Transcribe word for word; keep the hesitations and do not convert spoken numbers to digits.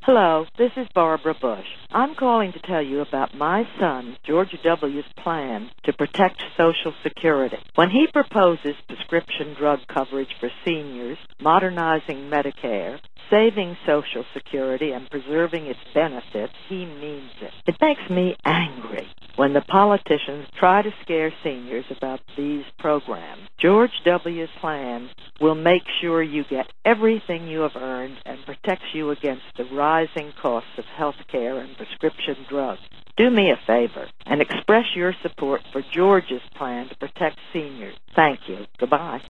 Hello, this is Barbara Bush. I'm calling to tell you about my son, George W.'s plan to protect Social Security. When he proposes prescription drug coverage for seniors, modernizing Medicare, saving Social Security, and preserving its benefits, he means it. It makes me angry when the politicians try to scare seniors about these programs. George W.'s plan will make sure you get everything you have earned and protects you against the rising costs of health care and prescription drugs. Do me a favor and express your support for George's plan to protect seniors. Thank you. Goodbye.